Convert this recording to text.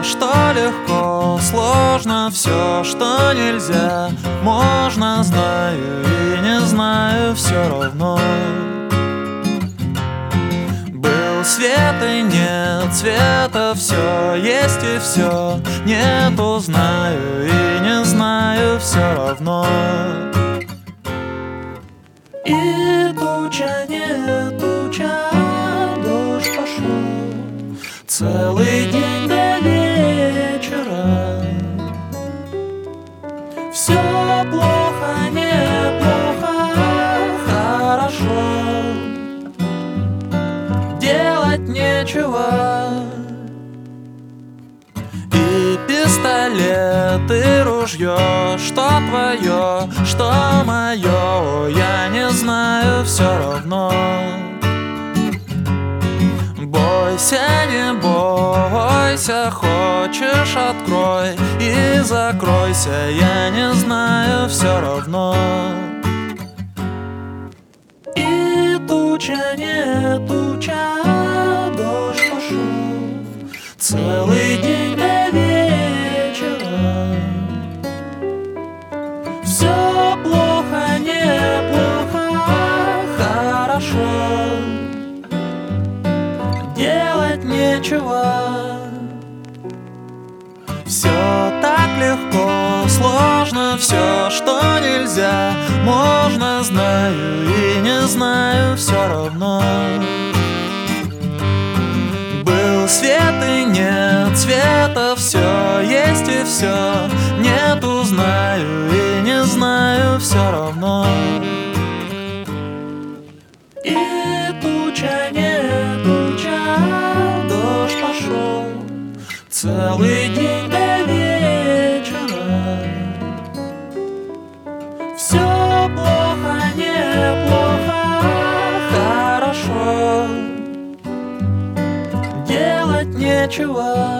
что легко, сложно все, что нельзя. Можно, знаю и не знаю, все равно. Был свет и нет света, все есть и все нету, знаю и не знаю, все равно. И туча не туча, дождь пошел целый день до вечера. Все плохо, неплохо, хорошо, делать нечего. И пистолет, и ружье, что твое, что мое, я не знаю, все равно. Бойся, не бойся, хочешь, открой и закройся, я не знаю, все равно. И туча не туча, дождь пошел целый день до вечера. Все плохо, неплохо, хорошо, делать нечего. Все так легко, сложно все, что нельзя. Можно, знаю и не знаю, все равно. Был свет и нет света, все есть и все нету, знаю и не знаю, все равно. И туча не туча, дождь пошел целый день до вечера. Все плохо, неплохо, хорошо, делать нечего.